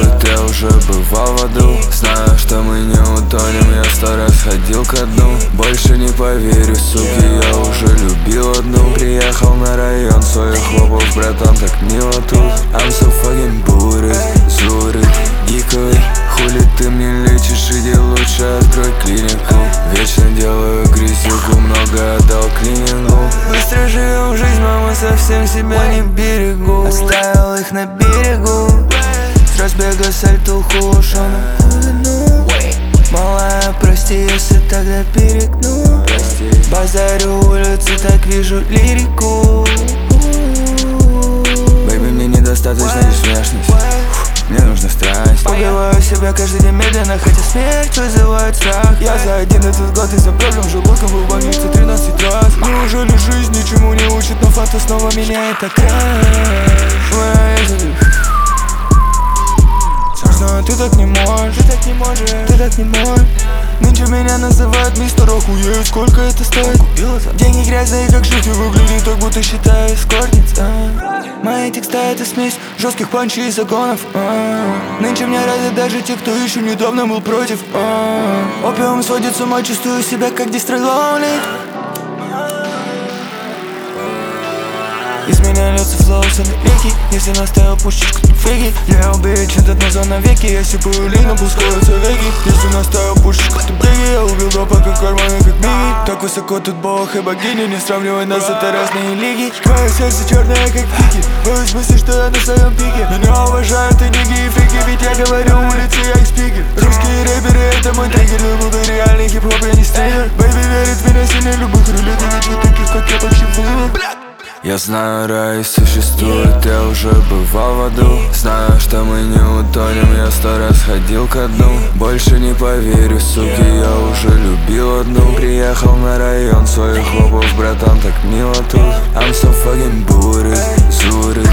существует, я уже бывал в аду. Знаю, что мы не утонем, я 100 раз ходил ко дну. Больше не поверю, суки, я уже любил одну. Приехал на район своих хлопов, братан, так мило тут. I'm so fucking booted, зурит, гиковый. Хули ты мне лечишь, иди лучше открой клинику. Вечно делаю грязюку, много отдал клинингу. Быстро живем жизнь, мама, совсем себя не берегу. Оставил их на берегу, с разбега сальтуху ушел на глубину. Малая, прости, если тогда перегну. Базарю улицы, так вижу лирику. Бэйби, мне недостаточно лишь внешность, мне нужна страсть. Убиваю себя каждый день медленно, хотя смерть вызывает страх. Я за один этот год из-за проблем желудком был в больнице 13 раз. Неужели жизнь ничему не учит, но фата снова меняет окрас. Знаю, ты так не можешь, ты так не можешь. Нынче меня называют мистер охуеть, сколько это стоит? Деньги грязные, как жить и выглядит, как будто считаю эскортниц. Мои текста это смесь жестких панчей и загонов. Нынче мне рады даже те, кто еще недавно был против. Опиум сводит с ума, чувствую себя как дистроловник. Из меня льется флоу реки. Если наставил пушечку фейки, я убью этот назад навеки. Я сипаю лину, пускаются веки. Если наставил пушечку бреги, я убил допа, как карманы, как миги. Так высоко тут бог и богини, не сравнивай нас, это разные лиги. Мое сердце черное, как пики. Боюсь мысли, что я на своем пике. Меня уважают и ниги, и фрики, ведь я говорю улице, я их спикер. Русские рэперы, это мой триггер. Глубый реальный хип-хоп, я не стример. Бэйби верит в меня сильнее любых рулетов. Ведь вы таких, как я, почти вылет. Я знаю, рай существует, я уже бывал в аду. Знаю, что мы не утонем, я 100 раз ходил ко дну. Больше не поверю, суки, я уже любил одну. Приехал на район своих хлопов, братан, так мило тут. I'm so fucking booted, зурит.